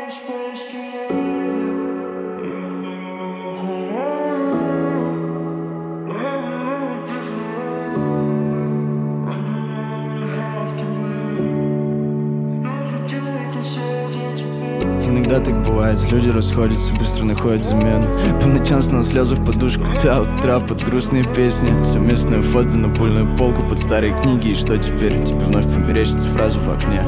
Иногда так бывает, люди расходятся, быстро находят замену. По ночам снова слезы в подушку, до утра под грустные песни. Совместное фото на пыльную полку под старые книги. И что теперь? Тебе вновь померещится фраза в окне: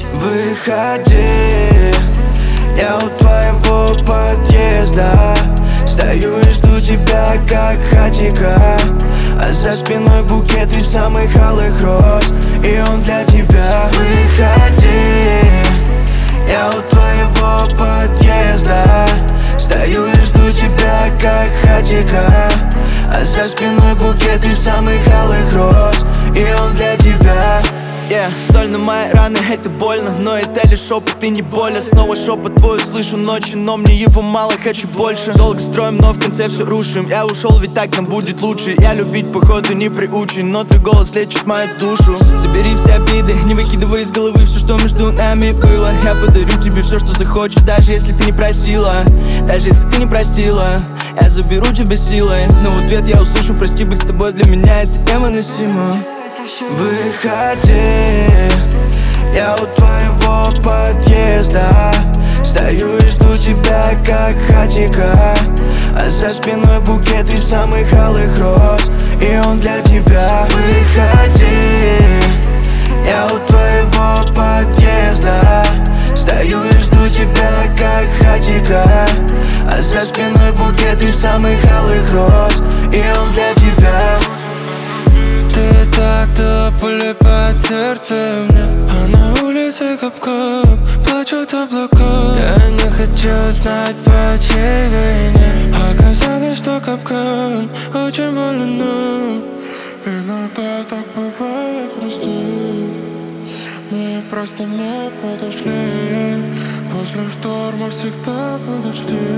выходи, я у твоего подъезда. Стою и жду тебя, как хатика, а за спиной букет из самых алых роз, и он для тебя. Выходи, я у твоего подъезда. Стою и жду тебя, как хатика, а за спиной букет из самых алых роз, и он для тебя. Соль на мои раны, это больно, но это лишь шепот и не боль. Я снова шепот твой слышу ночью, но мне его мало, хочу больше. Долго строим, но в конце все рушим. Я ушел, ведь так нам будет лучше. Я любить походу не приучен, но твой голос лечит мою душу. Забери все обиды, не выкидывай из головы все, что между нами было. Я подарю тебе все, что захочешь, даже если ты не просила. Даже если ты не простила, я заберу тебя силой. Но в ответ я услышу: прости, быть с тобой для меня это невыносимо. Выходи, я у твоего подъезда. Стою и жду тебя, как хатика, а за спиной букет из самых алых роз, и он для тебя. Выходи, я у твоего подъезда. Стою и жду тебя, как хатика, а за спиной букет из самых алых роз, и он для тебя. Ты так-то пули под сердцем мне, а на улице кап-кап, плачут облака. Я не хочу знать, по чьей вине оказалось, что капкан очень больно нам. Иногда так бывает, прости, мы просто не подошли. После шторма всегда будут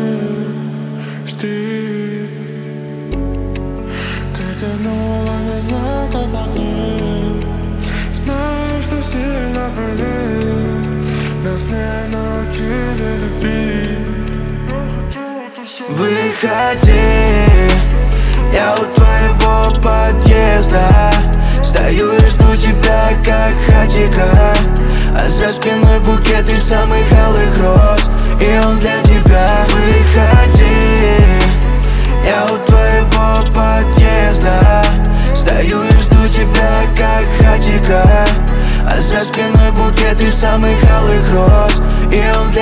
жди. Ты тянула меня как магнит, знаю, что сильно болит. Нас не научили любить. Выходи, я у твоего подъезда. Стою и жду тебя, как хатика, а за спиной букет из самых алых роз, и он для тебя. Выходи, я у твоего подъезда. Стою и жду тебя, как хатика, а за спиной букет из самых алых роз, и он